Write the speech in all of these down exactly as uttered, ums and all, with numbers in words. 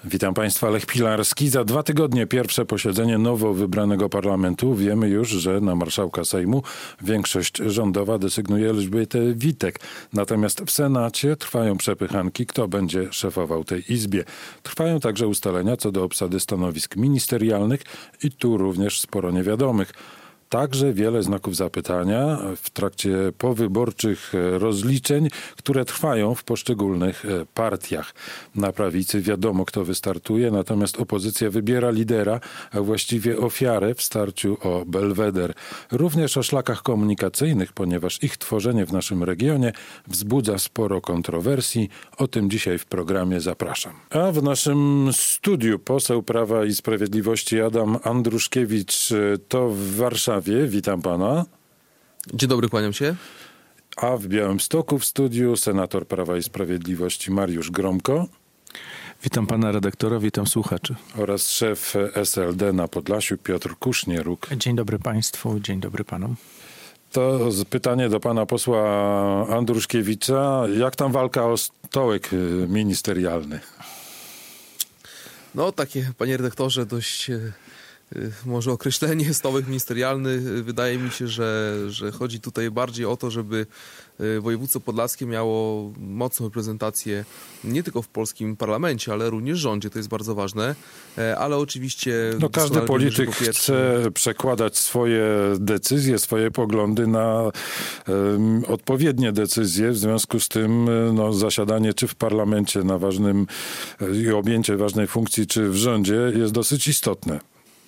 Witam Państwa, Lech Pilarski. Za dwa tygodnie pierwsze posiedzenie nowo wybranego parlamentu. Wiemy już, że na marszałka Sejmu większość rządowa desygnuje Elżbietę Witek. Natomiast w Senacie trwają przepychanki, kto będzie szefował tej izbie. Trwają także ustalenia co do obsady stanowisk ministerialnych i tu również sporo niewiadomych. Także wiele znaków zapytania w trakcie powyborczych rozliczeń, które trwają w poszczególnych partiach. Na prawicy wiadomo, kto wystartuje, natomiast opozycja wybiera lidera, a właściwie ofiarę w starciu o Belweder. Również o szlakach komunikacyjnych, ponieważ ich tworzenie w naszym regionie wzbudza sporo kontrowersji. O tym dzisiaj w programie zapraszam. A w naszym studiu poseł Prawa i Sprawiedliwości Adam Andruszkiewicz to w Warszawie. Witam pana. Dzień dobry, kłaniam się. A w Białymstoku w studiu senator Prawa i Sprawiedliwości Mariusz Gromko. Witam pana redaktora, witam słuchaczy. Oraz szef S L D na Podlasiu Piotr Kusznieruk. Dzień dobry państwu, dzień dobry panom. To pytanie do pana posła Andruszkiewicza. Jak tam walka o stołek ministerialny? No takie, panie redaktorze, dość... Może określenie stołek ministerialny. Wydaje mi się, że, że chodzi tutaj bardziej o to, żeby województwo podlaskie miało mocną reprezentację nie tylko w polskim parlamencie, ale również w rządzie. To jest bardzo ważne. Ale oczywiście... No każdy polityk chce przekładać swoje decyzje, swoje poglądy na um, odpowiednie decyzje. W związku z tym no, zasiadanie czy w parlamencie na ważnym i objęcie ważnej funkcji, czy w rządzie jest dosyć istotne.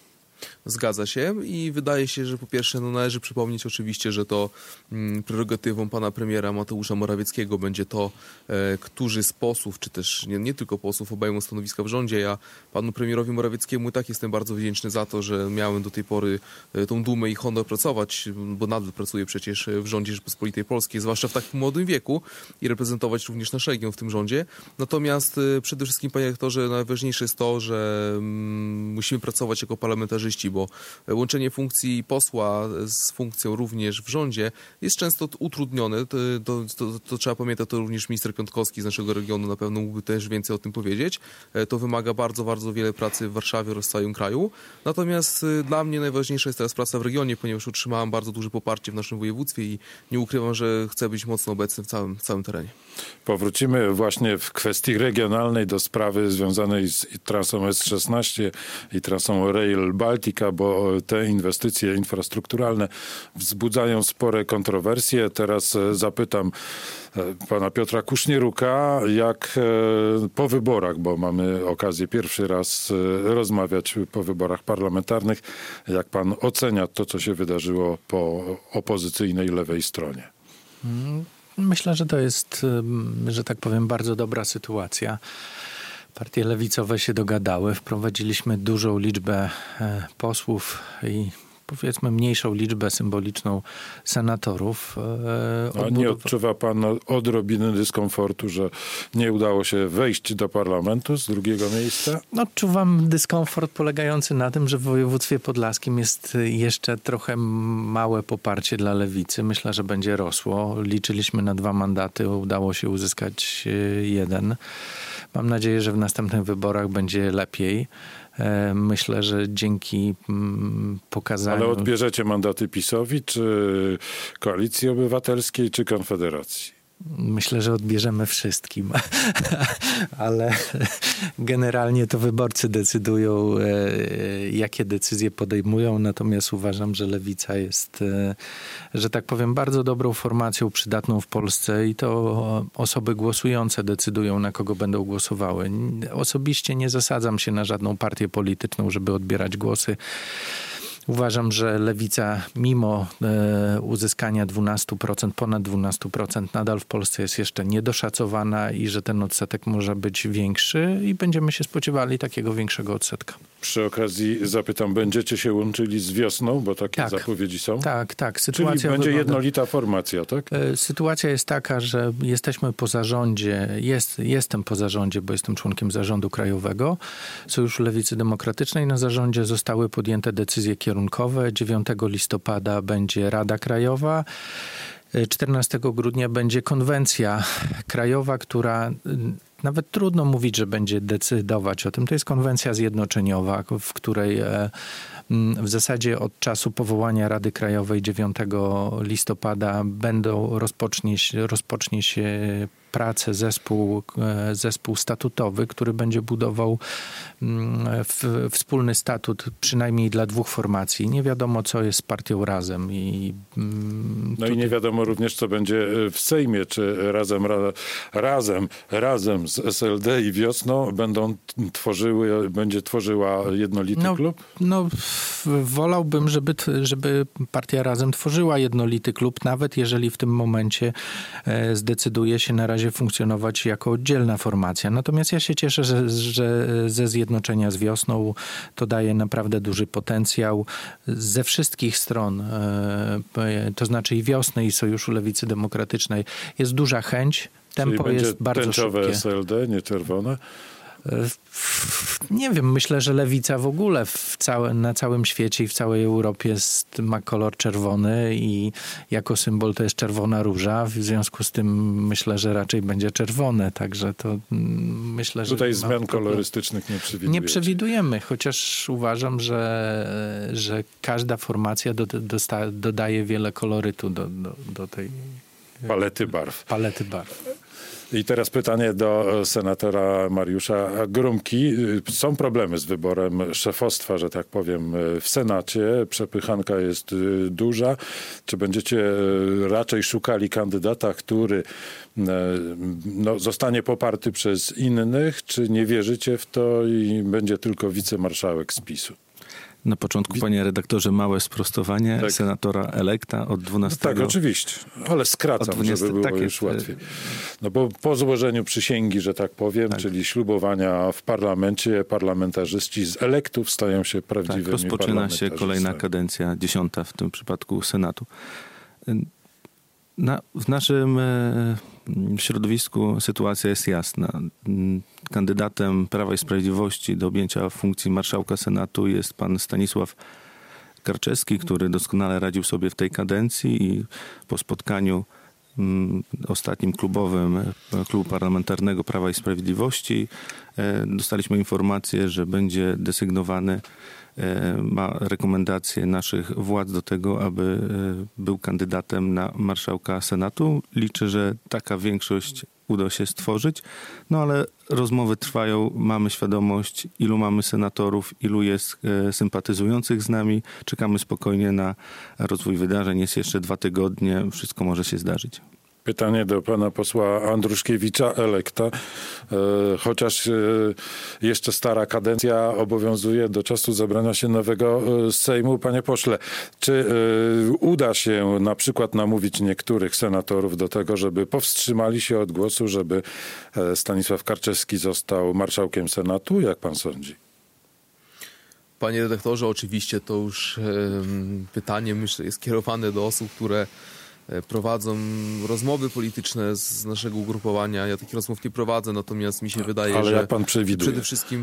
Zgadza się i wydaje się, że po pierwsze no, należy przypomnieć oczywiście, że to mm, prerogatywą pana premiera Mateusza Morawieckiego będzie to, e, którzy z posłów, czy też nie, nie tylko posłów obejmą stanowiska w rządzie. Ja panu premierowi Morawieckiemu tak jestem bardzo wdzięczny za to, że miałem do tej pory e, tą dumę i honor pracować, bo nadal pracuję przecież w rządzie Rzeczypospolitej Polskiej, zwłaszcza w tak młodym wieku i reprezentować również nasz region w tym rządzie. Natomiast e, przede wszystkim, panie rektorze, najważniejsze jest to, że mm, musimy pracować jako parlamentarzyści, bo łączenie funkcji posła z funkcją również w rządzie jest często utrudnione. To, to, to, to trzeba pamiętać, to również minister Piątkowski z naszego regionu na pewno mógłby też więcej o tym powiedzieć. To wymaga bardzo, bardzo wiele pracy w Warszawie oraz w całym kraju. Natomiast dla mnie najważniejsza jest teraz praca w regionie, ponieważ otrzymałem bardzo duże poparcie w naszym województwie i nie ukrywam, że chcę być mocno obecny w całym, w całym terenie. Powrócimy właśnie w kwestii regionalnej do sprawy związanej z trasą S szesnaście i trasą Rail Baltica, bo te inwestycje infrastrukturalne wzbudzają spore kontrowersje. Teraz zapytam pana Piotra Kusznieruka, jak po wyborach, bo mamy okazję pierwszy raz rozmawiać po wyborach parlamentarnych, jak pan ocenia to, co się wydarzyło po opozycyjnej lewej stronie? Myślę, że to jest, że tak powiem, bardzo dobra sytuacja. Partie lewicowe się dogadały, wprowadziliśmy dużą liczbę posłów i powiedzmy mniejszą liczbę symboliczną senatorów. A nie odczuwa pan odrobiny dyskomfortu, że nie udało się wejść do parlamentu z drugiego miejsca? Odczuwam dyskomfort polegający na tym, że w województwie podlaskim jest jeszcze trochę małe poparcie dla lewicy. Myślę, że będzie rosło. Liczyliśmy na dwa mandaty, udało się uzyskać jeden. Mam nadzieję, że w następnych wyborach będzie lepiej. Myślę, że dzięki pokazaniu... Ale odbierzecie mandaty PiS-owi, czy Koalicji Obywatelskiej, czy Konfederacji? Myślę, że odbierzemy wszystkim, ale generalnie to wyborcy decydują, jakie decyzje podejmują, natomiast uważam, że lewica jest, że tak powiem, bardzo dobrą formacją przydatną w Polsce i to osoby głosujące decydują, na kogo będą głosowały. Osobiście nie zasadzam się na żadną partię polityczną, żeby odbierać głosy. Uważam, że lewica mimo e, uzyskania dwunastu procent, ponad dwunastu procent nadal w Polsce jest jeszcze niedoszacowana i że ten odsetek może być większy i będziemy się spodziewali takiego większego odsetka. Przy okazji zapytam, będziecie się łączyli z wiosną, bo takie tak, zapowiedzi są? Tak, tak. Sytuacja Czyli będzie wygląda... jednolita formacja, tak? Sytuacja jest taka, że jesteśmy po zarządzie, jest, jestem po zarządzie, bo jestem członkiem zarządu krajowego Sojuszu Lewicy Demokratycznej. Na zarządzie zostały podjęte decyzje kierunkowe. dziewiątego listopada będzie Rada Krajowa. czternastego grudnia będzie konwencja krajowa, która nawet trudno mówić, że będzie decydować o tym. To jest konwencja zjednoczeniowa, w której w zasadzie od czasu powołania Rady Krajowej dziewiątego listopada będą rozpocznie się, rozpocznie się pracę zespół, zespół statutowy, który będzie budował w, wspólny statut przynajmniej dla dwóch formacji. Nie wiadomo, co jest z partią Razem. I, no tutaj... i nie wiadomo również, co będzie w Sejmie, czy razem, ra, razem, razem z S L D i Wiosną będą tworzyły, będzie tworzyła jednolity no, klub? No, wolałbym, żeby, żeby partia Razem tworzyła jednolity klub, nawet jeżeli w tym momencie zdecyduje się na razie funkcjonować jako oddzielna formacja. Natomiast ja się cieszę, że, że ze zjednoczenia z Wiosną to daje naprawdę duży potencjał ze wszystkich stron, to znaczy i Wiosny, i Sojuszu Lewicy Demokratycznej. Jest duża chęć, tempo Czyli jest bardzo tęczowe szybkie. S L D, nie czerwone? Nie wiem, myślę, że lewica w ogóle w całe, na całym świecie i w całej Europie jest, ma kolor czerwony i jako symbol to jest czerwona róża. W związku z tym myślę, że raczej będzie czerwone, także to myślę, że... Tutaj zmian kolorystycznych nie przewidujecie. Nie przewidujemy, chociaż uważam, że, że każda formacja do, dosta, dodaje wiele kolorytu do, do, do tej... Palety barw. Palety barw. I teraz pytanie do senatora Mariusza Grumki. Są problemy z wyborem szefostwa, że tak powiem, w Senacie. Przepychanka jest duża. Czy będziecie raczej szukali kandydata, który no, zostanie poparty przez innych, czy nie wierzycie w to i będzie tylko wicemarszałek z PiSu? Na początku, panie redaktorze, małe sprostowanie tak. senatora elekta od dwunastego... No tak, oczywiście, ale skracam, dwunastego żeby było tak już łatwiej. No bo po złożeniu przysięgi, że tak powiem, tak. czyli ślubowania w parlamencie, parlamentarzyści z elektów stają się prawdziwymi tak, rozpoczyna się kolejna kadencja, dziesiąta w tym przypadku Senatu. Na, w naszym w środowisku sytuacja jest jasna. Kandydatem Prawa i Sprawiedliwości do objęcia funkcji marszałka Senatu jest pan Stanisław Karczewski, który doskonale radził sobie w tej kadencji i po spotkaniu mm, ostatnim klubowym Klubu Parlamentarnego Prawa i Sprawiedliwości e, dostaliśmy informację, że będzie desygnowany, e, ma rekomendacje naszych władz do tego, aby e, był kandydatem na marszałka Senatu. Liczę, że taka większość uda się stworzyć, no ale rozmowy trwają, mamy świadomość, ilu mamy senatorów, ilu jest e, sympatyzujących z nami. Czekamy spokojnie na rozwój wydarzeń. Jest jeszcze dwa tygodnie, wszystko może się zdarzyć. Pytanie do pana posła Andruszkiewicza, elekta. E, chociaż e, jeszcze stara kadencja obowiązuje do czasu zebrania się nowego e, Sejmu. Panie pośle, czy e, uda się na przykład namówić niektórych senatorów do tego, żeby powstrzymali się od głosu, żeby e, Stanisław Karczewski został marszałkiem Senatu? Jak pan sądzi? Panie redaktorze, oczywiście to już e, pytanie, myślę, jest kierowane do osób, które prowadzą rozmowy polityczne z naszego ugrupowania. Ja takich rozmów nie prowadzę, natomiast mi się wydaje, Ale że jak pan przewiduje? Przede wszystkim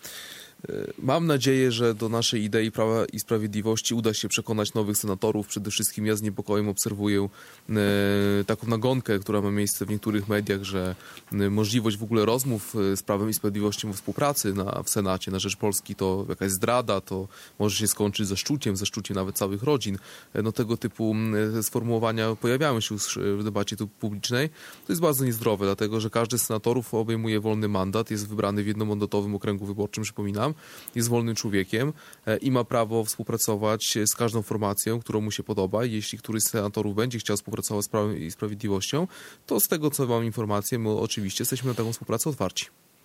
mam nadzieję, że do naszej idei Prawa i Sprawiedliwości uda się przekonać nowych senatorów. Przede wszystkim ja z niepokojem obserwuję e, taką nagonkę, która ma miejsce w niektórych mediach, że e, możliwość w ogóle rozmów z Prawem i Sprawiedliwością o współpracy na, w Senacie na rzecz Polski to jakaś zdrada, to może się skończyć zaszczuciem, zaszczuciem nawet całych rodzin. E, no tego typu e, sformułowania pojawiają się już w debacie tu publicznej. To jest bardzo niezdrowe, dlatego że każdy z senatorów obejmuje wolny mandat, jest wybrany w jednomandatowym okręgu wyborczym, przypominam. Jest wolnym człowiekiem i ma prawo współpracować z każdą formacją, którą mu się podoba. Jeśli któryś z senatorów będzie chciał współpracować z Prawem i Sprawiedliwością, to z tego, co mam informację, my oczywiście jesteśmy na taką współpracę otwarci.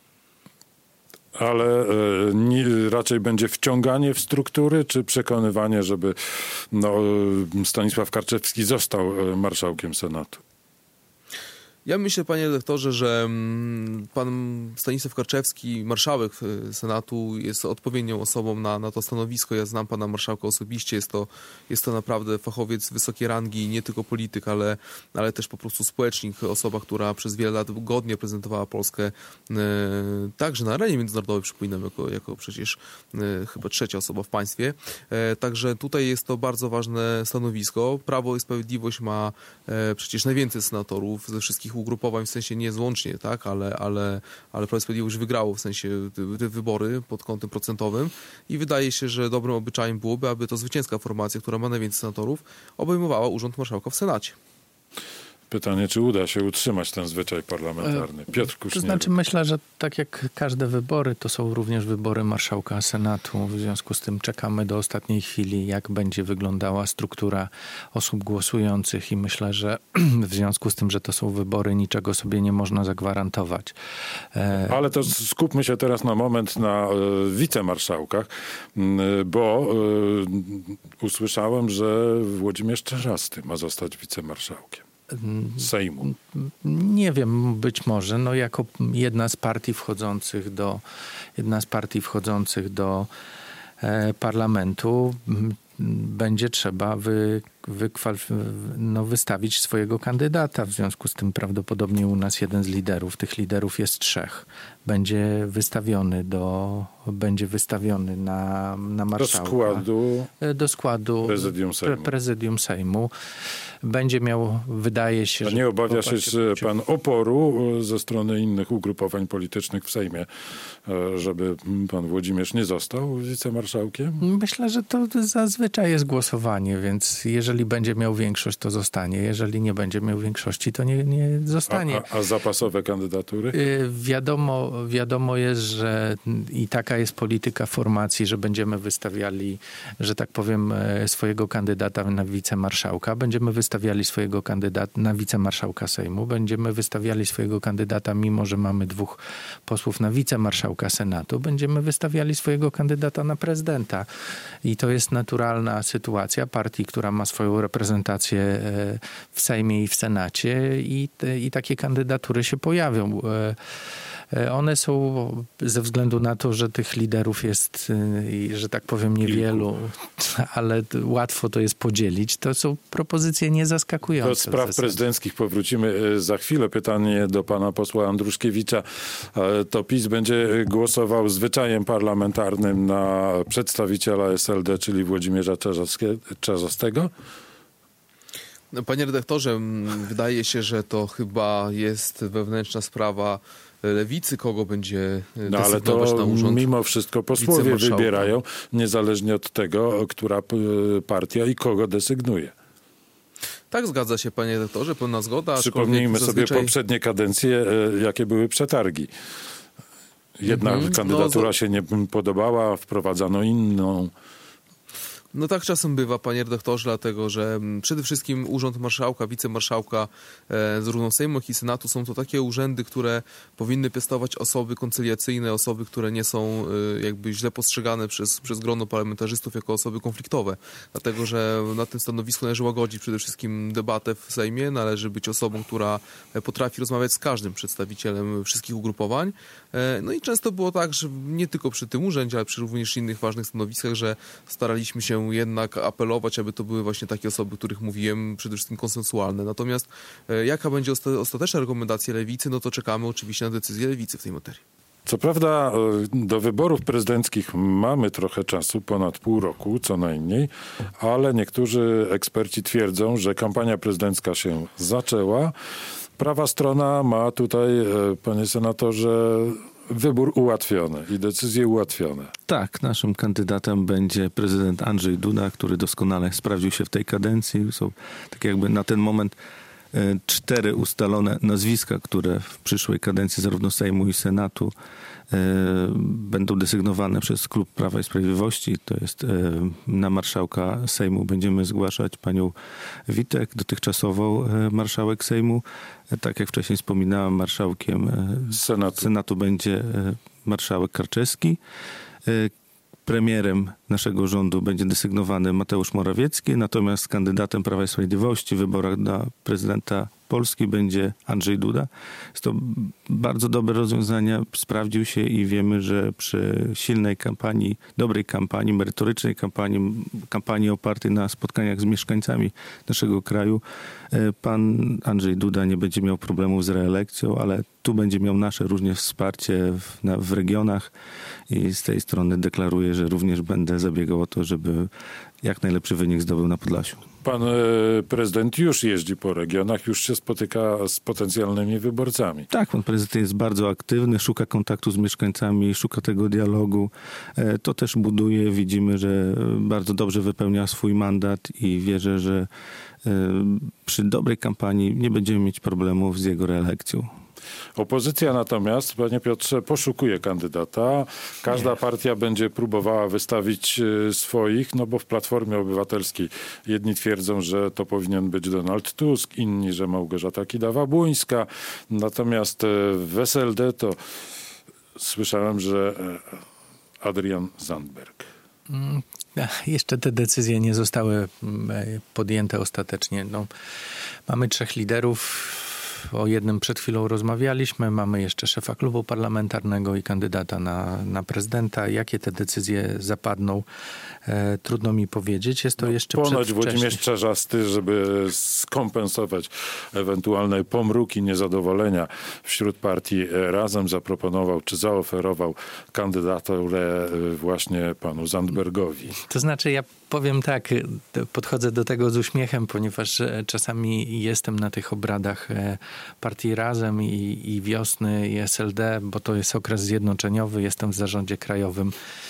Ale e, nie, raczej będzie wciąganie w struktury, czy przekonywanie, żeby no, Stanisław Karczewski został marszałkiem Senatu? Ja myślę, panie redaktorze, że pan Stanisław Karczewski, marszałek Senatu, jest odpowiednią osobą na, na to stanowisko. Ja znam pana marszałka osobiście. Jest to, jest to naprawdę fachowiec wysokiej rangi, nie tylko polityk, ale, ale też po prostu społecznik. Osoba, która przez wiele lat godnie prezentowała Polskę e, także na arenie międzynarodowej, przypominam, jako, jako przecież e, chyba trzecia osoba w państwie. E, także tutaj jest to bardzo ważne stanowisko. Prawo i Sprawiedliwość ma e, przecież najwięcej senatorów ze wszystkich wszystkich ugrupowań, w sensie nie złącznie, tak, ale, ale, ale Prawo i Sprawiedliwość wygrało w sensie te, te wybory pod kątem procentowym i wydaje się, że dobrym obyczajem byłoby, aby to zwycięska formacja, która ma najwięcej senatorów, obejmowała urząd marszałka w Senacie. Pytanie, czy uda się utrzymać ten zwyczaj parlamentarny? Piotr Kuszniewicz. To znaczy myślę, że tak jak każde wybory, to są również wybory marszałka Senatu. W związku z tym czekamy do ostatniej chwili, jak będzie wyglądała struktura osób głosujących i myślę, że w związku z tym, że to są wybory, niczego sobie nie można zagwarantować. Ale to skupmy się teraz na moment na y, wicemarszałkach, y, bo y, usłyszałem, że Włodzimierz Czarzasty ma zostać wicemarszałkiem Sejmu. Nie wiem, być może, no jako jedna z partii wchodzących do, jedna z partii wchodzących do e, parlamentu m, będzie trzeba wy, wykwalif- no, wystawić swojego kandydata. W związku z tym prawdopodobnie u nas jeden z liderów, tych liderów jest trzech, będzie wystawiony do, będzie wystawiony na, na marszałka. Do składu, do składu prezydium Sejmu. Pre, prezydium Sejmu. Będzie miał, wydaje się, A że... nie obawia się że pan oporu ze strony innych ugrupowań politycznych w Sejmie, żeby pan Włodzimierz nie został wicemarszałkiem? Myślę, że to zazwyczaj jest głosowanie, więc jeżeli będzie miał większość, to zostanie. Jeżeli nie będzie miał większości, to nie, nie zostanie. A, a, a zapasowe kandydatury? Yy, wiadomo, wiadomo jest, że i taka jest polityka formacji, że będziemy wystawiali, że tak powiem, swojego kandydata na wicemarszałka. Będziemy wystawiali swojego kandydata na wicemarszałka Sejmu. Będziemy wystawiali swojego kandydata, mimo że mamy dwóch posłów na wicemarszałka Senatu. Będziemy wystawiali swojego kandydata na prezydenta. I to jest naturalna sytuacja partii, która ma swoją reprezentację w Sejmie i w Senacie i, te, i takie kandydatury się pojawią. One są ze względu na to, że tych liderów jest, że tak powiem, niewielu, ale łatwo to jest podzielić. To są propozycje niezaskakujące. Do spraw prezydenckich powrócimy za chwilę. Pytanie do pana posła Andruszkiewicza. To PiS będzie głosował zwyczajem parlamentarnym na przedstawiciela S L D, czyli Włodzimierza Czarzastego? Panie redaktorze, wydaje się, że to chyba jest wewnętrzna sprawa Lewicy, kogo będzie no, ale to na urząd mimo wszystko posłowie wybierają, niezależnie od tego, która partia i kogo desygnuje. Tak, zgadza się, panie redaktorze, pełna zgoda. Przypomnijmy zazwyczaj... sobie poprzednie kadencje, jakie były przetargi. Jedna mm-hmm. kandydatura no, się nie podobała, wprowadzano inną. No tak czasem bywa, panie redaktorze, dlatego że przede wszystkim urząd marszałka, wicemarszałka e, zarówno Sejmu, jak i Senatu są to takie urzędy, które powinny piastować osoby koncyliacyjne, osoby, które nie są e, jakby źle postrzegane przez, przez grono parlamentarzystów jako osoby konfliktowe. Dlatego, że na tym stanowisku należy łagodzić przede wszystkim debatę w Sejmie, należy być osobą, która potrafi rozmawiać z każdym przedstawicielem wszystkich ugrupowań. E, no i często było tak, że nie tylko przy tym urzędzie, ale przy również innych ważnych stanowiskach, że staraliśmy się jednak apelować, aby to były właśnie takie osoby, o których mówiłem, przede wszystkim konsensualne. Natomiast e, jaka będzie osta- ostateczna rekomendacja Lewicy, no to czekamy oczywiście na decyzję Lewicy w tej materii. Co prawda do wyborów prezydenckich mamy trochę czasu, ponad pół roku co najmniej, ale niektórzy eksperci twierdzą, że kampania prezydencka się zaczęła. Prawa strona ma tutaj, panie senatorze, wybór ułatwiony i decyzje ułatwione. Tak, naszym kandydatem będzie prezydent Andrzej Duda, który doskonale sprawdził się w tej kadencji. Są tak jakby na ten moment e, cztery ustalone nazwiska, które w przyszłej kadencji zarówno Sejmu i Senatu e, będą desygnowane przez klub Prawa i Sprawiedliwości. To jest e, na marszałka Sejmu będziemy zgłaszać panią Witek, dotychczasową e, marszałek Sejmu. E, tak jak wcześniej wspominałem, marszałkiem e, Senatu. Senatu będzie e, marszałek Karczewski. Premierem naszego rządu będzie desygnowany Mateusz Morawiecki, natomiast kandydatem Prawa i Sprawiedliwości w wyborach na prezydenta Polski będzie Andrzej Duda. Jest to bardzo dobre rozwiązanie, sprawdził się i wiemy, że przy silnej kampanii, dobrej kampanii, merytorycznej kampanii, kampanii opartej na spotkaniach z mieszkańcami naszego kraju, pan Andrzej Duda nie będzie miał problemów z reelekcją, ale tu będzie miał nasze również wsparcie w, na, w regionach i z tej strony deklaruję, że również będę zabiegał o to, żeby jak najlepszy wynik zdobył na Podlasiu. Pan e, prezydent już jeździ po regionach, już się spotyka z potencjalnymi wyborcami. Tak, pan prezydent jest bardzo aktywny, szuka kontaktu z mieszkańcami, szuka tego dialogu. E, to też buduje, widzimy, że bardzo dobrze wypełnia swój mandat i wierzę, że e, przy dobrej kampanii nie będziemy mieć problemów z jego reelekcją. Opozycja natomiast, panie Piotrze, poszukuje kandydata. Każda Nie. partia będzie próbowała wystawić swoich, no bo w Platformie Obywatelskiej jedni twierdzą, że to powinien być Donald Tusk, inni, że Małgorzata Kidawa-Błońska. Natomiast w S L D to słyszałem, że Adrian Zandberg. Mm, jeszcze te decyzje nie zostały podjęte ostatecznie. No, mamy trzech liderów. O jednym przed chwilą rozmawialiśmy. Mamy jeszcze szefa klubu parlamentarnego i kandydata na, na prezydenta. Jakie te decyzje zapadną, e, trudno mi powiedzieć. Jest to jeszcze Ponoć Włodzimierz Czarzasty, żeby skompensować ewentualne pomruki niezadowolenia wśród partii Razem, zaproponował czy zaoferował kandydaturę właśnie panu Zandbergowi. To znaczy ja powiem tak, podchodzę do tego z uśmiechem, ponieważ czasami jestem na tych obradach partii Razem i, i Wiosny i S L D, bo to jest okres zjednoczeniowy, jestem w zarządzie krajowym.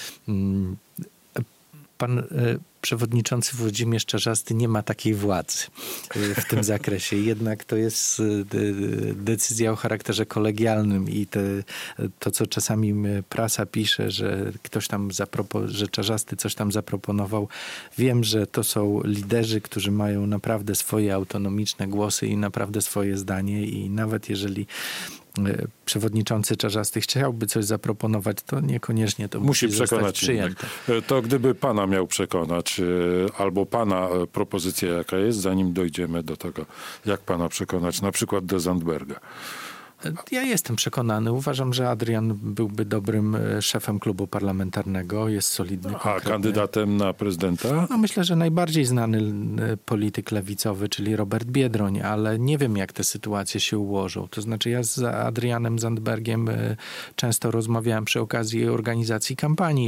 Pan przewodniczący Włodzimierz Czarzasty nie ma takiej władzy w tym zakresie. Jednak to jest decyzja o charakterze kolegialnym i te, to, co czasami prasa pisze, że ktoś tam zapropo- że Czarzasty coś tam zaproponował. Wiem, że to są liderzy, którzy mają naprawdę swoje autonomiczne głosy i naprawdę swoje zdanie i nawet jeżeli przewodniczący Czarzasty chciałby coś zaproponować, to niekoniecznie to musi, musi zostać przyjęte. To gdyby pana miał przekonać, albo pana propozycja jaka jest, zanim dojdziemy do tego, jak pana przekonać, na przykład do Zandberga. Ja jestem przekonany. Uważam, że Adrian byłby dobrym szefem klubu parlamentarnego. Jest solidny. A konkretny. Kandydatem na prezydenta? No myślę, że najbardziej znany polityk lewicowy, czyli Robert Biedroń, ale nie wiem, jak te sytuacje się ułożą. To znaczy ja z Adrianem Zandbergiem często rozmawiałem przy okazji organizacji kampanii,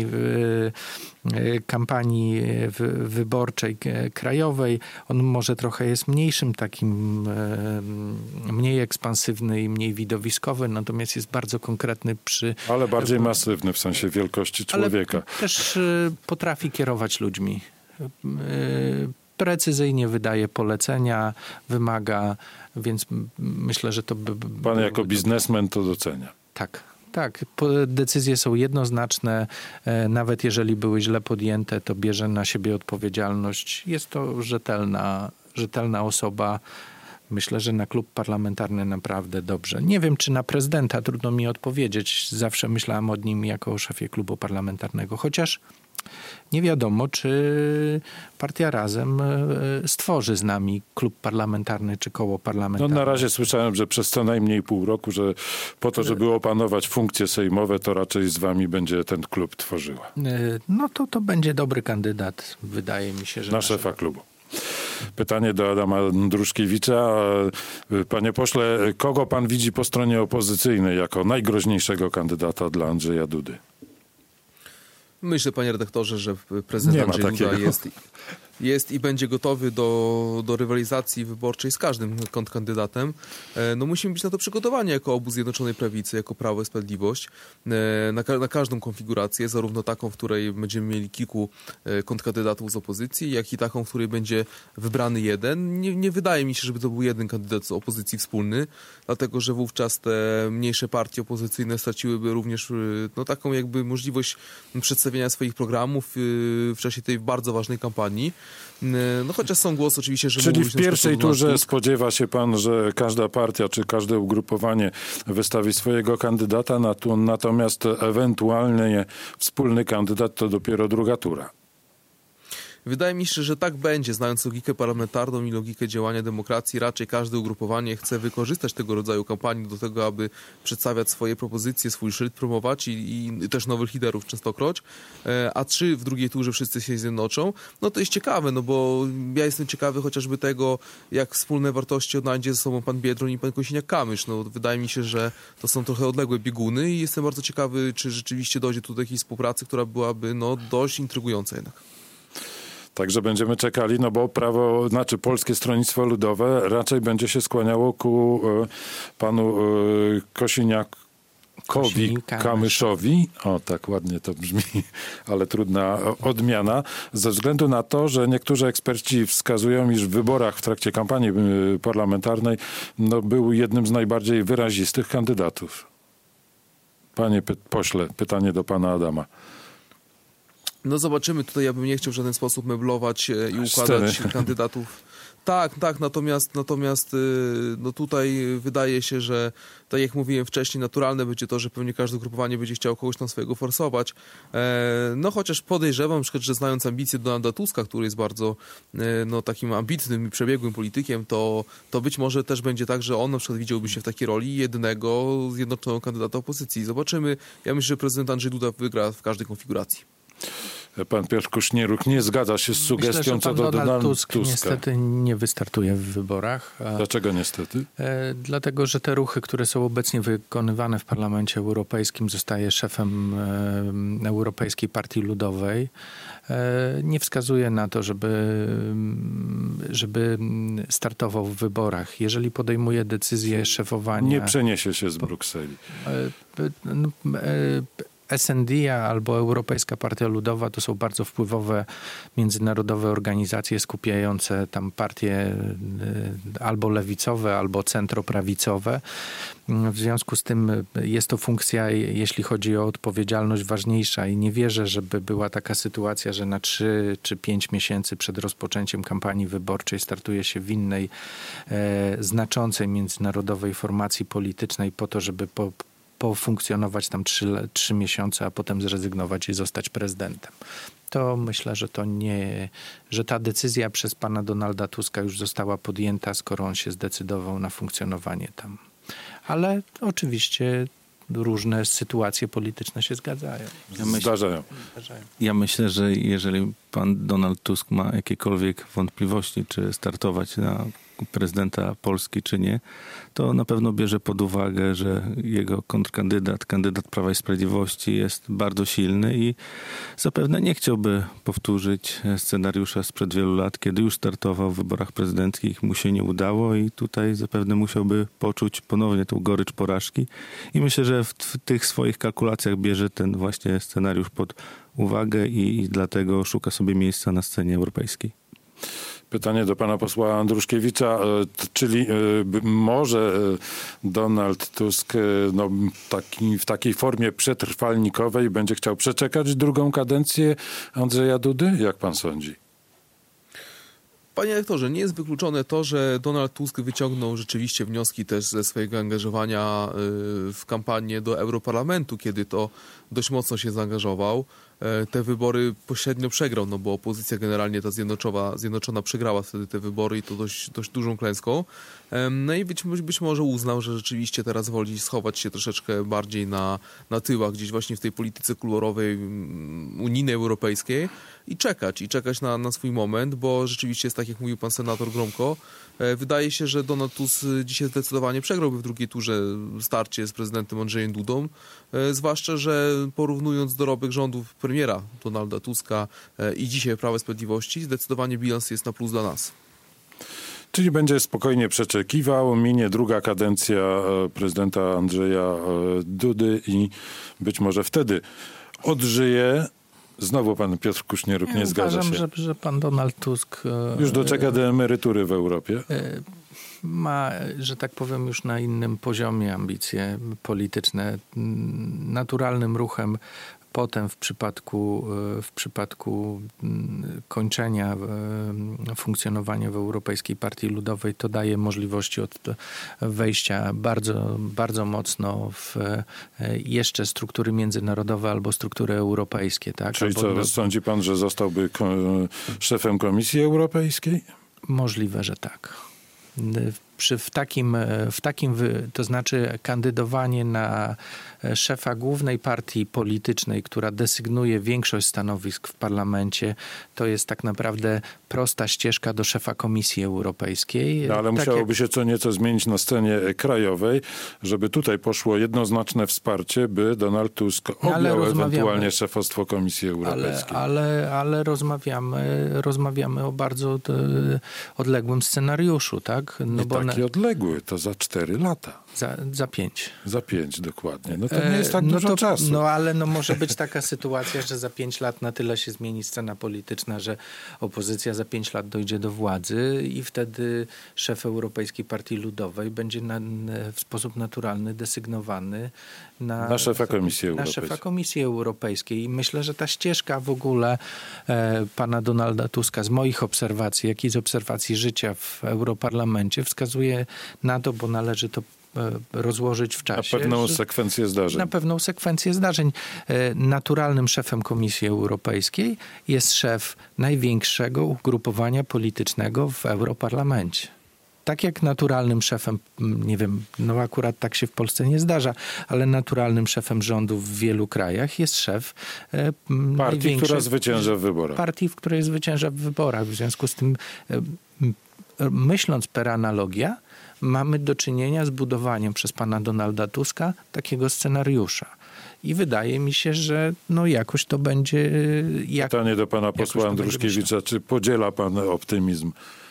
kampanii wyborczej krajowej. On może trochę jest mniejszym, takim mniej ekspansywny i mniej widowiskowy, natomiast jest bardzo konkretny przy... Ale bardziej masywny w sensie wielkości człowieka. Ale też potrafi kierować ludźmi. Precyzyjnie wydaje polecenia, wymaga, więc myślę, że to by... by Pan jako biznesmen to docenia. Tak. Tak, decyzje są jednoznaczne. Nawet jeżeli były źle podjęte, to bierze na siebie odpowiedzialność. Jest to rzetelna, rzetelna osoba. Myślę, że na klub parlamentarny naprawdę dobrze. Nie wiem, czy na prezydenta, trudno mi odpowiedzieć. Zawsze myślałem o nim jako o szefie klubu parlamentarnego, chociaż nie wiadomo, czy partia Razem stworzy z nami klub parlamentarny czy koło parlamentarne. No na razie słyszałem, że przez co najmniej pół roku, że po to, żeby opanować funkcje sejmowe, to raczej z wami będzie ten klub tworzyła. No to to będzie dobry kandydat, wydaje mi się, że... Na szefa klubu. Pytanie do Adama Andruszkiewicza. Panie pośle, kogo pan widzi po stronie opozycyjnej jako najgroźniejszego kandydata dla Andrzeja Dudy? Myślę, panie redaktorze, że prezydent Andrzej Duda jest, jest i będzie gotowy do, do rywalizacji wyborczej z każdym kontrkandydatem. No musimy być na to przygotowani jako obóz Zjednoczonej Prawicy, jako Prawo i Sprawiedliwość, na, na każdą konfigurację, zarówno taką, w której będziemy mieli kilku kontrkandydatów z opozycji, jak i taką, w której będzie wybrany jeden. Nie, nie wydaje mi się, żeby to był jeden kandydat z opozycji wspólny, dlatego, że wówczas te mniejsze partie opozycyjne straciłyby również no, taką jakby możliwość przedstawienia swoich programów w czasie tej bardzo ważnej kampanii. No chociaż są głosy oczywiście, że... Czyli w pierwszej turze spodziewa się pan, że każda partia czy każde ugrupowanie wystawi swojego kandydata, natomiast ewentualnie wspólny kandydat to dopiero druga tura. Wydaje mi się, że tak będzie, znając logikę parlamentarną i logikę działania demokracji. Raczej każde ugrupowanie chce wykorzystać tego rodzaju kampanii do tego, aby przedstawiać swoje propozycje, swój szyld promować i, i też nowych liderów częstokroć. A czy w drugiej turze wszyscy się zjednoczą? No to jest ciekawe, no bo ja jestem ciekawy chociażby tego, jak wspólne wartości odnajdzie ze sobą pan Biedroń i pan Kosiniak-Kamysz. No wydaje mi się, że to są trochę odległe bieguny i jestem bardzo ciekawy, czy rzeczywiście dojdzie tu do jakiejś współpracy, która byłaby no dość intrygująca jednak. Także będziemy czekali, no bo prawo, znaczy Polskie Stronnictwo Ludowe raczej będzie się skłaniało ku e, panu e, Kosiniakowi Kamyszowi. O, tak ładnie to brzmi, ale trudna odmiana. Ze względu na to, że niektórzy eksperci wskazują, iż w wyborach w trakcie kampanii parlamentarnej no, był jednym z najbardziej wyrazistych kandydatów. Panie py- pośle, pytanie do pana Adama. No zobaczymy, tutaj ja bym nie chciał w żaden sposób meblować i układać Sceny. kandydatów. Tak, tak, natomiast, natomiast no tutaj wydaje się, że tak jak mówiłem wcześniej, naturalne będzie to, że pewnie każde ugrupowanie będzie chciało kogoś tam swojego forsować. No chociaż podejrzewam, że znając ambicje Donalda Tuska, który jest bardzo no, takim ambitnym i przebiegłym politykiem, to, to być może też będzie tak, że on na przykład widziałby się w takiej roli jednego zjednoczonego kandydata opozycji. Zobaczymy. Ja myślę, że prezydent Andrzej Duda wygra w każdej konfiguracji. Pan Piotr Kusznieruk nie zgadza się z sugestią Myślę, że co pan do Donald Donalda Tusk Tuska. niestety nie wystartuje w wyborach. Dlaczego niestety? E, dlatego, że te ruchy, które są obecnie wykonywane w Parlamencie Europejskim, zostaje szefem e, Europejskiej Partii Ludowej, e, nie wskazuje na to, żeby, żeby startował w wyborach. Jeżeli podejmuje decyzję szefowania... Nie przeniesie się z Brukseli. E, e, e, S N D albo Europejska Partia Ludowa to są bardzo wpływowe międzynarodowe organizacje skupiające tam partie albo lewicowe, albo centroprawicowe. W związku z tym jest to funkcja, jeśli chodzi o odpowiedzialność, ważniejsza i nie wierzę, żeby była taka sytuacja, że na trzy czy pięć miesięcy przed rozpoczęciem kampanii wyborczej startuje się w innej e, znaczącej międzynarodowej formacji politycznej po to, żeby po pofunkcjonować tam trzy, trzy miesiące, a potem zrezygnować i zostać prezydentem. To myślę, że to nie, że ta decyzja przez pana Donalda Tuska już została podjęta, skoro on się zdecydował na funkcjonowanie tam. Ale oczywiście różne sytuacje polityczne się zgadzają. Ja myśl, Zdarzają. Ja myślę, że jeżeli pan Donald Tusk ma jakiekolwiek wątpliwości, czy startować na prezydenta Polski, czy nie, to na pewno bierze pod uwagę, że jego kontrkandydat, kandydat Prawa i Sprawiedliwości jest bardzo silny i zapewne nie chciałby powtórzyć scenariusza sprzed wielu lat, kiedy już startował w wyborach prezydenckich, mu się nie udało i tutaj zapewne musiałby poczuć ponownie tą gorycz porażki i myślę, że w, w tych swoich kalkulacjach bierze ten właśnie scenariusz pod uwagę i, i dlatego szuka sobie miejsca na scenie europejskiej. Pytanie do pana posła Andruszkiewicza, czyli może Donald Tusk no, taki, w takiej formie przetrwalnikowej będzie chciał przeczekać drugą kadencję Andrzeja Dudy? Jak pan sądzi? Panie rektorze, nie jest wykluczone to, że Donald Tusk wyciągnął rzeczywiście wnioski też ze swojego angażowania w kampanię do Europarlamentu, kiedy to dość mocno się zaangażował. Te wybory pośrednio przegrał, no bo opozycja generalnie ta zjednoczona, zjednoczona przegrała wtedy te wybory i to dość, dość dużą klęską. No i być, być może uznał, że rzeczywiście teraz woli schować się troszeczkę bardziej na, na tyłach, gdzieś właśnie w tej polityce kolorowej unijnej, europejskiej i czekać, i czekać na, na swój moment, bo rzeczywiście jest tak, jak mówił pan senator Gromko, wydaje się, że Donald Tusk dzisiaj zdecydowanie przegrałby w drugiej turze starcie z prezydentem Andrzejem Dudą, zwłaszcza, że porównując dorobek rządów premiera Donalda Tuska i dzisiaj Prawa i Sprawiedliwości, zdecydowanie bilans jest na plus dla nas. Czyli będzie spokojnie przeczekiwał, minie druga kadencja prezydenta Andrzeja Dudy i być może wtedy odżyje. Znowu pan Piotr Kusznieruk nie ja zgadza uważam, się. Że, że pan Donald Tusk już doczeka do emerytury w Europie. Ma, że tak powiem, już na innym poziomie ambicje polityczne. Naturalnym ruchem potem w przypadku, w przypadku kończenia funkcjonowania w Europejskiej Partii Ludowej to daje możliwości od wejścia bardzo, bardzo mocno w jeszcze struktury międzynarodowe albo struktury europejskie. Tak? Czyli albo co, do... sądzi pan, że zostałby szefem Komisji Europejskiej? Możliwe, że tak. przy w takim, w takim, to znaczy kandydowanie na szefa głównej partii politycznej, która desygnuje większość stanowisk w parlamencie, to jest tak naprawdę prosta ścieżka do szefa Komisji Europejskiej. No, ale tak musiałoby jak... się co nieco zmienić na scenie krajowej, żeby tutaj poszło jednoznaczne wsparcie, by Donald Tusk objął ewentualnie szefostwo Komisji Europejskiej. Ale, ale, ale rozmawiamy, rozmawiamy o bardzo odległym scenariuszu, tak? No nie taki na... odległy, to za cztery lata. Za, za pięć. Za pięć, dokładnie. No to nie jest tak no dużo to, czasu. No ale no może być taka sytuacja, że za pięć lat na tyle się zmieni scena polityczna, że opozycja za pięć lat dojdzie do władzy i wtedy szef Europejskiej Partii Ludowej będzie na, w sposób naturalny desygnowany na, na szefa Komisji na Europejskiej. szefa Komisji Europejskiej. I myślę, że ta ścieżka w ogóle e, pana Donalda Tuska z moich obserwacji, jak i z obserwacji życia w Europarlamencie wskazuje na to, bo należy to rozłożyć w czasie. Na pewną sekwencję zdarzeń. Na pewną sekwencję zdarzeń. Naturalnym szefem Komisji Europejskiej jest szef największego ugrupowania politycznego w Europarlamencie. Tak jak naturalnym szefem, nie wiem, no akurat tak się w Polsce nie zdarza, ale naturalnym szefem rządu w wielu krajach jest szef partii, która zwycięża w wyborach. Partii, w której zwycięża w wyborach. W związku z tym, myśląc per analogia, mamy do czynienia z budowaniem przez pana Donalda Tuska takiego scenariusza. I wydaje mi się, że no jakoś to będzie... Jak, Pytanie do pana posła Andruszkiewicza. Czy podziela pan optymizm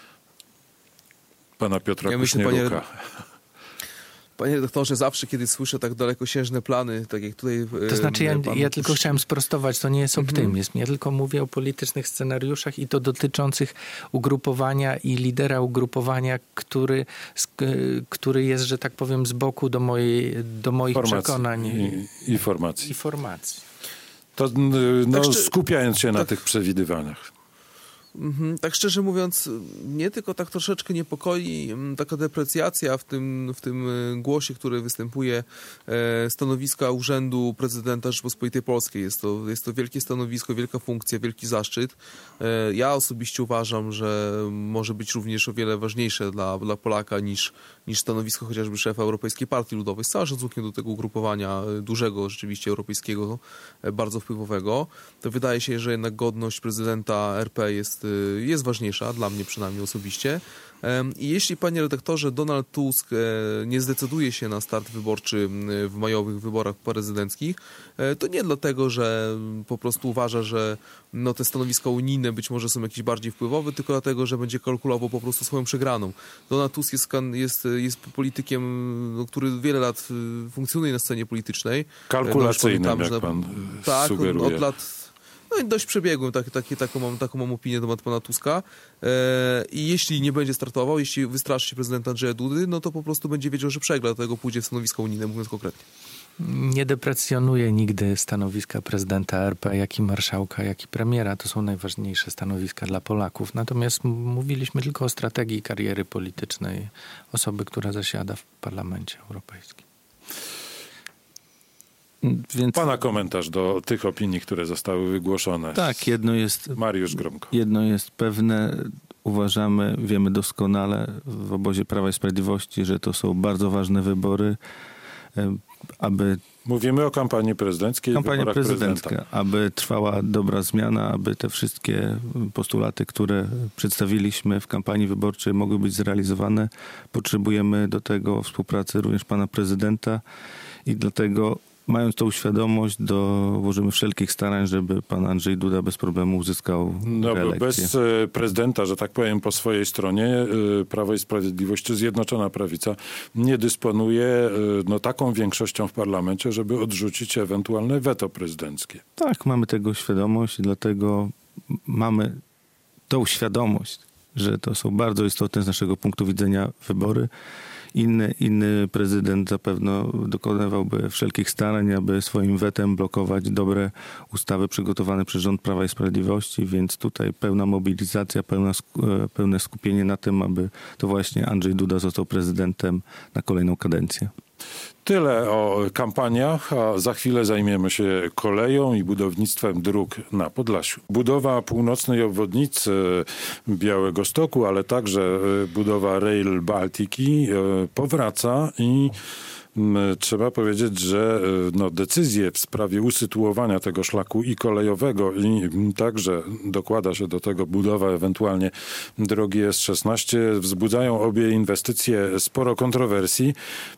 pana Piotra ja myślę, Kuśnieruka? Panie... Panie doktorze, zawsze kiedy słyszę tak dalekosiężne plany, tak jak tutaj... To znaczy ja, pan... ja tylko chciałem sprostować, to nie jest optymizm. Mhm. Ja tylko mówię o politycznych scenariuszach i to dotyczących ugrupowania i lidera ugrupowania, który, który jest, że tak powiem, z boku do, mojej, do moich formacji przekonań. I, i formacji. I formacji. To no, tak, skupiając się tak. na tych przewidywaniach. Tak szczerze mówiąc, mnie tylko tak troszeczkę niepokoi taka deprecjacja w tym, w tym głosie, który występuje, stanowiska Urzędu Prezydenta Rzeczypospolitej Polskiej. Jest to, jest to wielkie stanowisko, wielka funkcja, wielki zaszczyt. Ja osobiście uważam, że może być również o wiele ważniejsze dla, dla Polaka niż, niż stanowisko chociażby szefa Europejskiej Partii Ludowej. Z całym szacunkiem do tego ugrupowania dużego, rzeczywiście europejskiego, bardzo wpływowego. To wydaje się, że jednak godność prezydenta R P jest jest ważniejsza, dla mnie przynajmniej osobiście. I jeśli, panie redaktorze, Donald Tusk nie zdecyduje się na start wyborczy w majowych wyborach prezydenckich, to nie dlatego, że po prostu uważa, że no, te stanowiska unijne być może są jakieś bardziej wpływowe, tylko dlatego, że będzie kalkulował po prostu swoją przegraną. Donald Tusk jest, jest, jest politykiem, no, który wiele lat funkcjonuje na scenie politycznej. Kalkulacyjnym, no, jak pan tak, sugeruje. Od lat... No i dość przebiegłym, tak, tak, taką, mam, taką mam opinię na temat pana Tuska. E, I jeśli nie będzie startował, jeśli wystraszy się prezydenta Andrzeja Dudy, no to po prostu będzie wiedział, że przegra, dlatego pójdzie w stanowisko unijne, mówiąc konkretnie. Nie deprecjonuję nigdy stanowiska prezydenta R P, jak i marszałka, jak i premiera. To są najważniejsze stanowiska dla Polaków. Natomiast mówiliśmy tylko o strategii kariery politycznej osoby, która zasiada w Parlamencie Europejskim. Więc... Pana komentarz do tych opinii, które zostały wygłoszone. Tak, jedno jest... Mariusz Gromko. Jedno jest pewne, uważamy, wiemy doskonale w obozie Prawa i Sprawiedliwości, że to są bardzo ważne wybory, aby... Mówimy o kampanii prezydenckiej. Kampania prezydencka, prezydenta. Aby trwała dobra zmiana, aby te wszystkie postulaty, które przedstawiliśmy w kampanii wyborczej, mogły być zrealizowane. Potrzebujemy do tego współpracy również pana prezydenta i dlatego, mając tą świadomość, dołożymy wszelkich starań, żeby pan Andrzej Duda bez problemu uzyskał no, reelekcję. Bez prezydenta, że tak powiem, po swojej stronie Prawo i Sprawiedliwość czy Zjednoczona Prawica nie dysponuje no, taką większością w parlamencie, żeby odrzucić ewentualne weto prezydenckie. Tak, mamy tego świadomość i dlatego mamy tą świadomość, że to są bardzo istotne z naszego punktu widzenia wybory. Inny, inny prezydent zapewne dokonywałby wszelkich starań, aby swoim wetem blokować dobre ustawy przygotowane przez rząd Prawa i Sprawiedliwości, więc tutaj pełna mobilizacja, pełna, pełne skupienie na tym, aby to właśnie Andrzej Duda został prezydentem na kolejną kadencję. Tyle o kampaniach, a za chwilę zajmiemy się koleją i budownictwem dróg na Podlasiu. Budowa północnej obwodnicy Białegostoku, ale także budowa Rail Baltiki powraca i trzeba powiedzieć, że no, decyzje w sprawie usytuowania tego szlaku i kolejowego i także dokłada się do tego budowa ewentualnie drogi S szesnaście wzbudzają obie inwestycje sporo kontrowersji.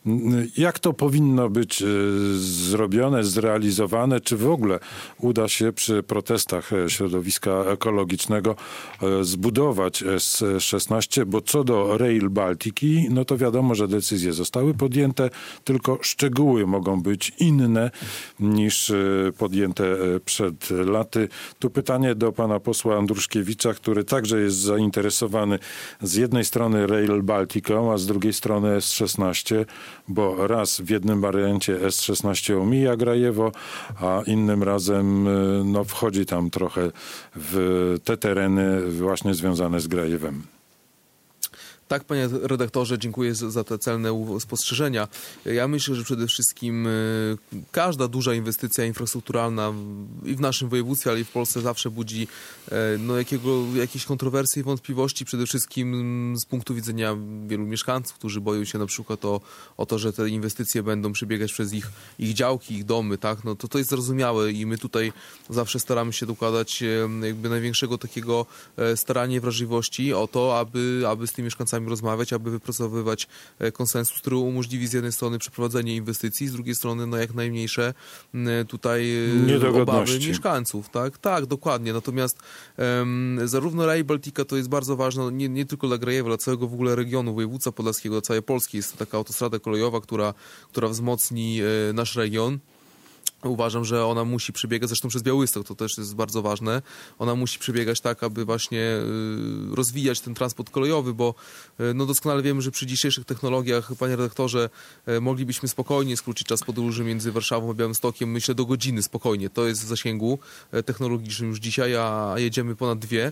Jak to powinno być zrobione, zrealizowane? Czy w ogóle uda się przy protestach środowiska ekologicznego zbudować S szesnaście? Bo co do Rail Baltiki, no to wiadomo, że decyzje zostały podjęte, tylko szczegóły mogą być inne niż podjęte przed laty. Tu pytanie do pana posła Andruszkiewicza, który także jest zainteresowany z jednej strony Rail Baltiką, a z drugiej strony S szesnaście, bo raz w jednym wariancie S szesnaście omija Grajewo, a innym razem no, wchodzi tam trochę w te tereny właśnie związane z Grajewem. Tak, panie redaktorze, dziękuję za te celne spostrzeżenia. Ja myślę, że przede wszystkim każda duża inwestycja infrastrukturalna i w naszym województwie, ale i w Polsce zawsze budzi no, jakiego, jakieś kontrowersje i wątpliwości, przede wszystkim z punktu widzenia wielu mieszkańców, którzy boją się na przykład o, o to, że te inwestycje będą przebiegać przez ich, ich działki, ich domy, tak? No, to, to jest zrozumiałe i my tutaj zawsze staramy się dokładać jakby największego takiego starania i wrażliwości o to, aby, aby z tymi mieszkańcami rozmawiać, aby wypracowywać konsensus, który umożliwi z jednej strony przeprowadzenie inwestycji, z drugiej strony no jak najmniejsze tutaj obawy mieszkańców. Tak, tak, dokładnie. Natomiast um, zarówno Rail Baltica to jest bardzo ważne, nie, nie tylko dla Grajewa, dla całego w ogóle regionu województwa podlaskiego, całej Polski. Jest to taka autostrada kolejowa, która, która wzmocni e, nasz region. Uważam, że ona musi przebiegać, zresztą przez Białystok, to też jest bardzo ważne, ona musi przebiegać tak, aby właśnie rozwijać ten transport kolejowy, bo no doskonale wiemy, że przy dzisiejszych technologiach, panie redaktorze, moglibyśmy spokojnie skrócić czas podróży między Warszawą a Białymstokiem, myślę do godziny spokojnie, to jest w zasięgu technologicznym już dzisiaj, a jedziemy ponad dwie,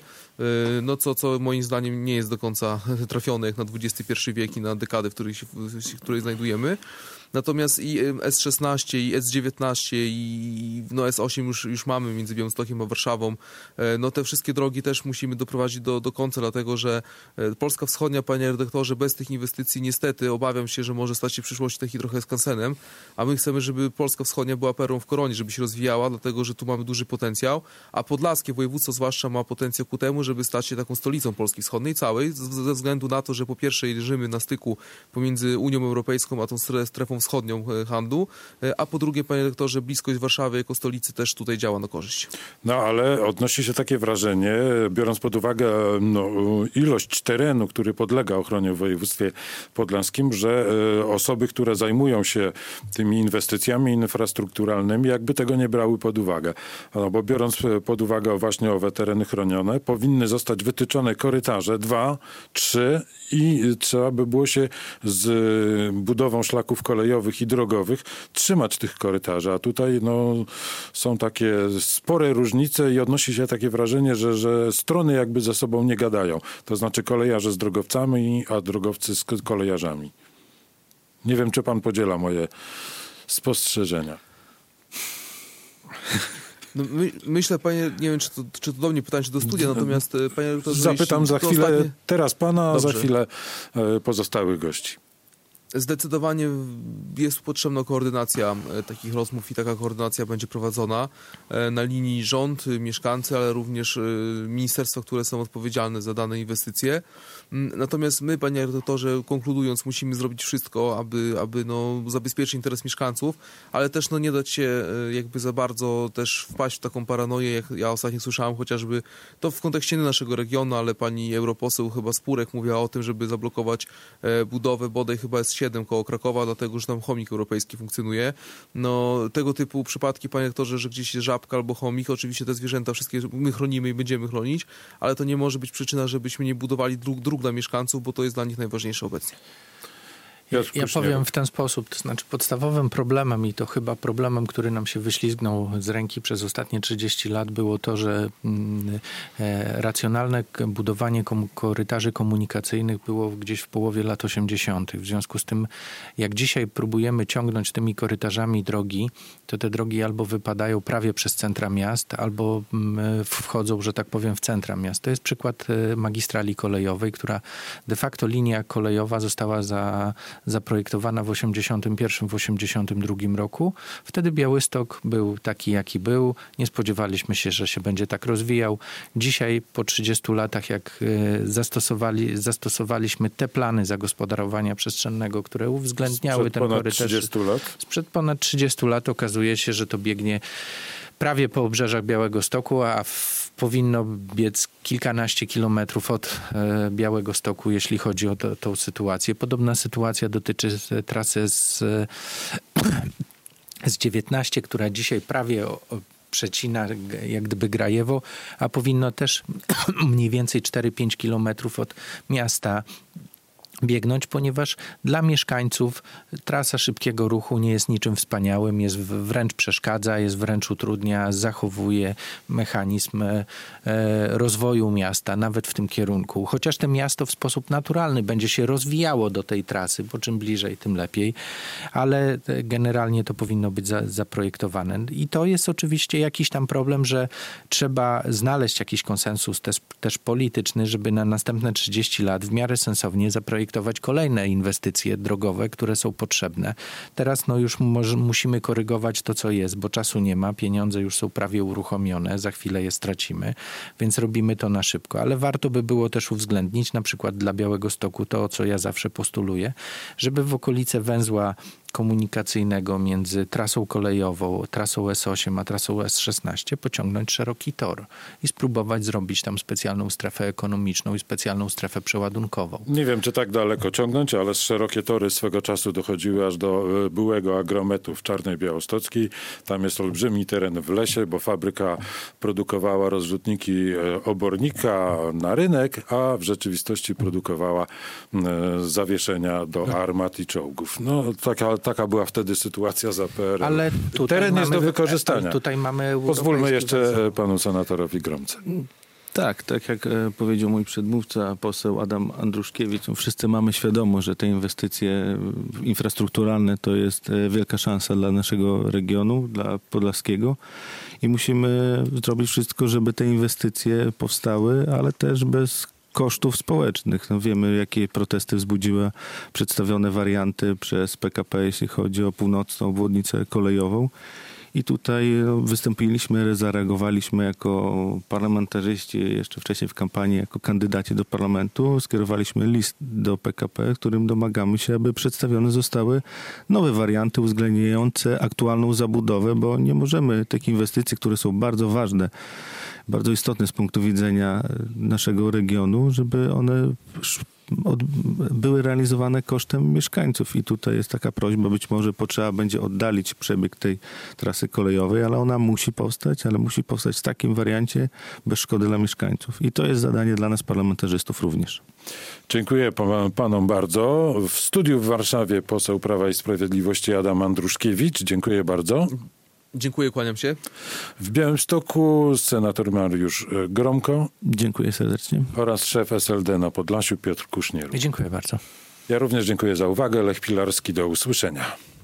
no co, co moim zdaniem nie jest do końca trafione jak na dwudziesty pierwszy wiek i na dekadę, w której się, w której znajdujemy. Natomiast i S szesnaście, i S dziewiętnaście, i no S osiem już, już mamy między Białymstokiem a Warszawą. No te wszystkie drogi też musimy doprowadzić do, do końca, dlatego że Polska Wschodnia, panie redaktorze, bez tych inwestycji niestety obawiam się, że może stać się w przyszłości taki trochę skansenem, a my chcemy, żeby Polska Wschodnia była perłą w koronie, żeby się rozwijała, dlatego że tu mamy duży potencjał, a podlaskie województwo zwłaszcza ma potencjał ku temu, żeby stać się taką stolicą Polski Wschodniej całej, ze względu na to, że po pierwsze leżymy na styku pomiędzy Unią Europejską a tą strefą wschodnią handlu, a po drugie, panie rektorze, bliskość Warszawy jako stolicy też tutaj działa na korzyść. No ale odnosi się takie wrażenie, biorąc pod uwagę no, ilość terenu, który podlega ochronie w województwie podlaskim, że e, osoby, które zajmują się tymi inwestycjami infrastrukturalnymi, jakby tego nie brały pod uwagę. No, bo biorąc pod uwagę właśnie owe tereny chronione, powinny zostać wytyczone korytarze, dwa, trzy i trzeba by było się z budową szlaków kolejowych i drogowych trzymać tych korytarzy, a tutaj no, są takie spore różnice i odnosi się takie wrażenie, że, że strony jakby ze sobą nie gadają. To znaczy kolejarze z drogowcami, a drogowcy z kolejarzami. Nie wiem, czy pan podziela moje spostrzeżenia. No, my, myślę, panie, nie wiem, czy to, czy to do mnie pytanie, czy do studia, natomiast panie redaktorze... Zapytam za chwilę, ostatnie... teraz pana, a za chwilę pozostałych gości. Zdecydowanie jest potrzebna koordynacja takich rozmów i taka koordynacja będzie prowadzona na linii rząd, mieszkańcy, ale również ministerstwa, które są odpowiedzialne za dane inwestycje. Natomiast my, panie redaktorze, konkludując, musimy zrobić wszystko, aby, aby no, zabezpieczyć interes mieszkańców, ale też no, nie dać się jakby za bardzo też wpaść w taką paranoję, jak ja ostatnio słyszałem, chociażby to w kontekście naszego regionu, ale pani europoseł chyba Spurek mówiła o tym, żeby zablokować budowę bodaj chyba S siedem koło Krakowa, dlatego że tam chomik europejski funkcjonuje. No tego typu przypadki, panie rektorze, że gdzieś jest żabka albo chomik, oczywiście te zwierzęta wszystkie my chronimy i będziemy chronić, ale to nie może być przyczyna, żebyśmy nie budowali dróg, dróg dla mieszkańców, bo to jest dla nich najważniejsze obecnie. Ja, ja powiem w ten sposób, to znaczy podstawowym problemem i to chyba problemem, który nam się wyślizgnął z ręki przez ostatnie trzydzieści lat było to, że mm, e, racjonalne budowanie kom- korytarzy komunikacyjnych było gdzieś w połowie lat osiemdziesiątych. W związku z tym, jak dzisiaj próbujemy ciągnąć tymi korytarzami drogi, to te drogi albo wypadają prawie przez centra miast, albo mm, wchodzą, że tak powiem, w centra miast. To jest przykład e, magistrali kolejowej, która de facto linia kolejowa została za zaprojektowana w osiemdziesiątym pierwszym, w osiemdziesiątym drugim roku. Wtedy Białystok był taki, jaki był. Nie spodziewaliśmy się, że się będzie tak rozwijał. Dzisiaj po trzydziestu latach, jak zastosowali, zastosowaliśmy te plany zagospodarowania przestrzennego, które uwzględniały Sprzed ten ponad korytarz. trzydziestu lat? Sprzed ponad trzydziestu lat okazuje się, że to biegnie prawie po obrzeżach Białegostoku, a w, powinno biec kilkanaście kilometrów od e, Białegostoku, jeśli chodzi o to, tą sytuację. Podobna sytuacja dotyczy trasy z, z dziewiętnaście, która dzisiaj prawie o, o, przecina jak gdyby Grajewo, a powinno też mniej więcej cztery pięć kilometrów od miasta biegnąć, ponieważ dla mieszkańców trasa szybkiego ruchu nie jest niczym wspaniałym, jest wręcz przeszkadza, jest wręcz utrudnia, zachowuje mechanizm e, rozwoju miasta, nawet w tym kierunku. Chociaż to miasto w sposób naturalny będzie się rozwijało do tej trasy, bo czym bliżej, tym lepiej, ale generalnie to powinno być za, zaprojektowane. I to jest oczywiście jakiś tam problem, że trzeba znaleźć jakiś konsensus też, też polityczny, żeby na następne trzydzieści lat w miarę sensownie zaprojektować kolejne inwestycje drogowe, które są potrzebne. Teraz no już może, musimy korygować to, co jest, bo czasu nie ma, pieniądze już są prawie uruchomione, za chwilę je stracimy, więc robimy to na szybko. Ale warto by było też uwzględnić, na przykład dla Białegostoku, to, co ja zawsze postuluję, żeby w okolice węzła komunikacyjnego między trasą kolejową, trasą S osiem, a trasą S szesnaście pociągnąć szeroki tor i spróbować zrobić tam specjalną strefę ekonomiczną i specjalną strefę przeładunkową. Nie wiem, czy tak daleko ciągnąć, ale szerokie tory swego czasu dochodziły aż do byłego agrometu w Czarnej Białostockiej. Tam jest olbrzymi teren w lesie, bo fabryka produkowała rozrzutniki obornika na rynek, a w rzeczywistości produkowała zawieszenia do armat i czołgów. No, taka Taka była wtedy sytuacja za P R L. Ale teren jest do wykorzystania. Tutaj mamy Pozwólmy jeszcze węzeł. Panu senatorowi Gromce. Tak, tak jak powiedział mój przedmówca, poseł Adam Andruszkiewicz, wszyscy mamy świadomość, że te inwestycje infrastrukturalne to jest wielka szansa dla naszego regionu, dla podlaskiego i musimy zrobić wszystko, żeby te inwestycje powstały, ale też bez kosztów społecznych. No wiemy, jakie protesty wzbudziły przedstawione warianty przez P K P, jeśli chodzi o północną obwodnicę kolejową. I tutaj wystąpiliśmy, zareagowaliśmy jako parlamentarzyści jeszcze wcześniej w kampanii, jako kandydaci do parlamentu. Skierowaliśmy list do P K P, którym domagamy się, aby przedstawione zostały nowe warianty uwzględniające aktualną zabudowę, bo nie możemy tych inwestycji, które są bardzo ważne, bardzo istotne z punktu widzenia naszego regionu, żeby one od, były realizowane kosztem mieszkańców. I tutaj jest taka prośba, być może potrzeba będzie oddalić przebieg tej trasy kolejowej, ale ona musi powstać, ale musi powstać w takim wariancie bez szkody dla mieszkańców. I to jest zadanie dla nas parlamentarzystów również. Dziękuję pan, panom bardzo. W studiu w Warszawie poseł Prawa i Sprawiedliwości Adam Andruszkiewicz. Dziękuję bardzo. Dziękuję, kłaniam się. W Białymstoku senator Mariusz Gromko. Dziękuję serdecznie. Oraz szef S L D na Podlasiu Piotr Kusznieruk. Dziękuję bardzo. Ja również dziękuję za uwagę. Lech Pilarski, do usłyszenia.